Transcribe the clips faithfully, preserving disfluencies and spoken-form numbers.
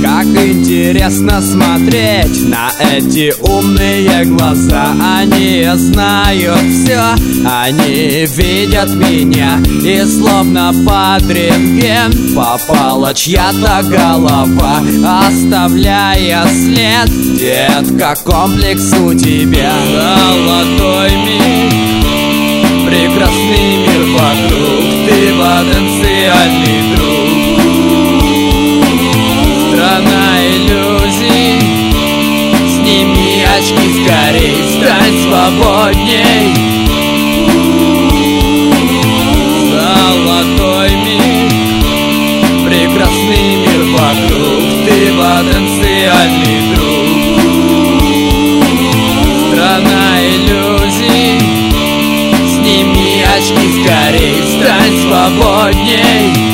Как интересно смотреть на эти умные глаза. Они знают все, они видят меня, и словно под рентген попала чья-то голова, оставляя след. Детка, комплекс у тебя. Золотой миг, прекрасный мир вокруг, ты потенциальный друг. Страна иллюзий, сними очки скорей, стань свободней. Золотой миг, прекрасный мир вокруг, ты потенциальный друг. Страна иллюзий, сними очки скорей, стань свободней.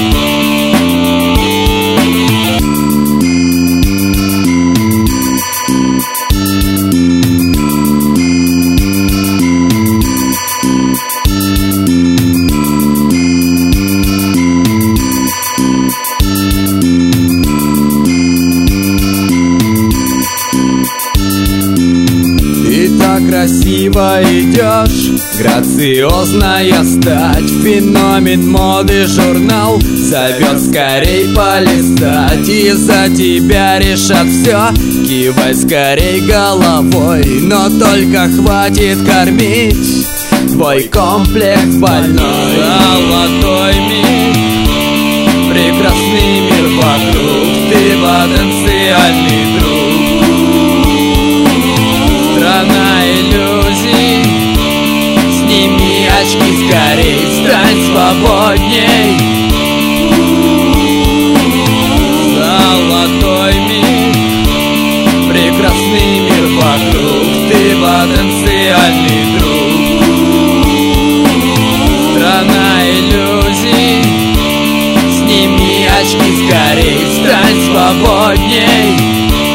Красиво идешь, грациозная стать, феномен моды журнал зовет скорей полистать. И за тебя решат все, кивай скорей головой, но только хватит кормить твой комплекс больной. Золотой миг, прекрасный мир вокруг, ты потенциальный друг. Страна иллюзий, сними очки скорей, стань свободней. Золотой миг, прекрасный мир вокруг, ты потенциальный друг. Страна иллюзий, сними очки скорей, стань свободней.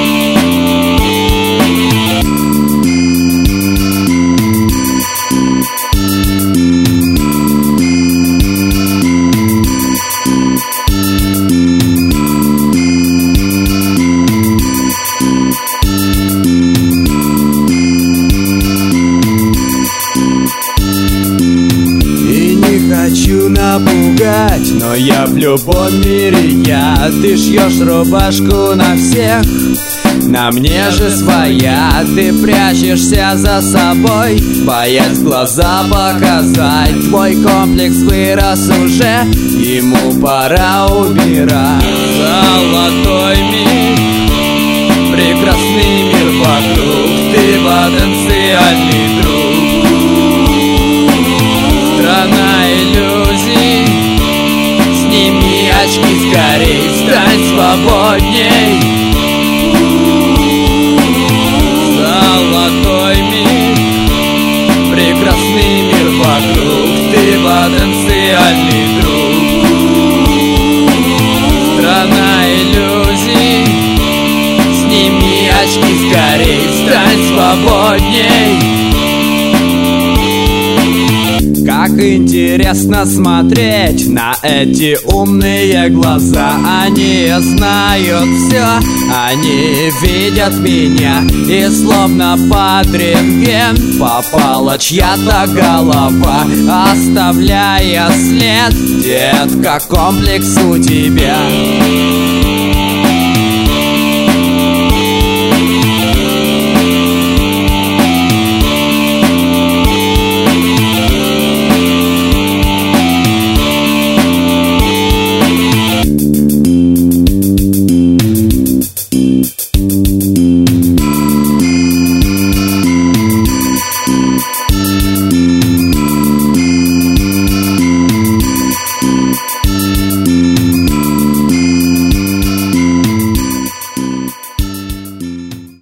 Хочу напугать, но я в любом мире я. Ты шьешь рубашку на всех, на мне же своя. Ты прячешься за собой, боясь глаза показать. Твой комплекс вырос уже, ему пора убирать. Золотой миг, прекрасный мир вокруг, ты потенциальный друг. Страна иллюзий, сними очки скорей, стань свободней. Золотой миг, прекрасный мир вокруг, ты потенциальный друг. Страна иллюзий, сними очки скорей, стань свободней. Как интересно смотреть на эти умные глаза. Они знают все, они видят меня, и словно под рентген попала чья-то голова, оставляя след. Детка, комплекс у тебя.